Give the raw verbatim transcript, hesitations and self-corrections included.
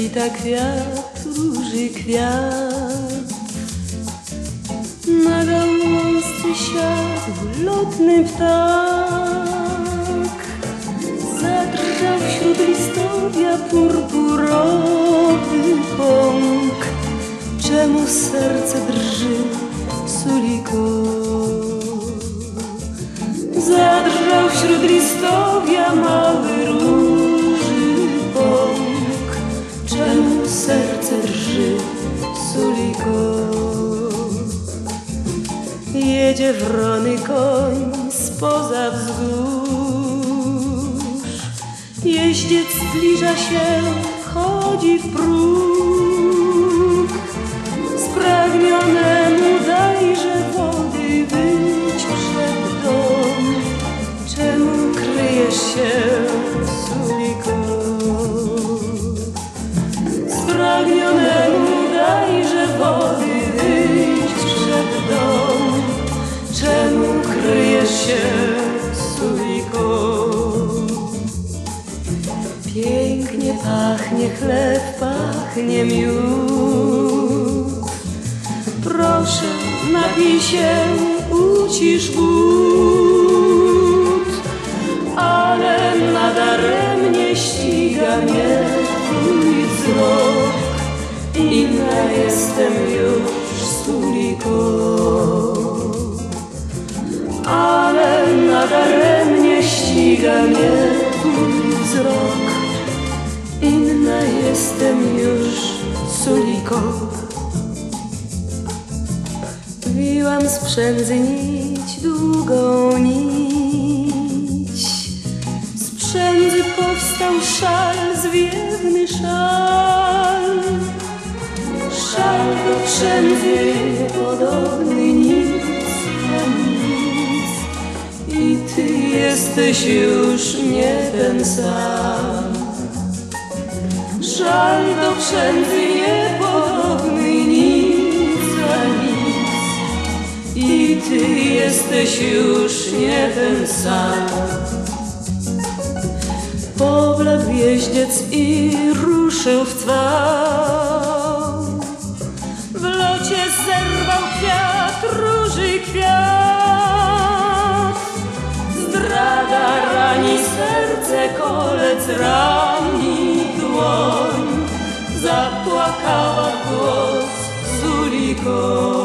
kwita kwiat, róży kwiat. Na gałązce siadł lotny ptak, zadrżał wśród listowia purpurowy pąk. Czemu serce drży, Suliko? Zadrżał wśród listowia mały róży pąk. Czemu serce drży, Suliko? Jedzie wrony koń spoza wzgórz, jeździec zbliża się, wchodzi w próg. Spragnionemu dajże wody wyć przed dom. Czemu kryjesz się, Suliko? Spragnionemu dajże wody wyć przed dom. Czemu kryjesz się, Suliko? Pięknie pachnie chleb, pachnie miód. Proszę, napij się, ucisz głód. Ale nadaremnie ściga mnie twój wzrok. Inna jestem już, Suliko. Ale nadaremnie ściga mnie twój wzrok. Inna jestem już, Suliko. Wiłam z przędzy nić, długą nić. Z przędzy powstał szal, zwiewny szal. Szal do przędzy niepodobny nic, a nic. I ty jesteś już nie ten sam. Szal do przędzy niepodobny nic, a nic. I ty jesteś już nie ten sam. Pobladł jeździec i ruszył w cwał. W locie zerwał kwiat, róży kwiat. Zdrada rani serce, kolec rani dłoń. Zapłakała w głos, Suliko.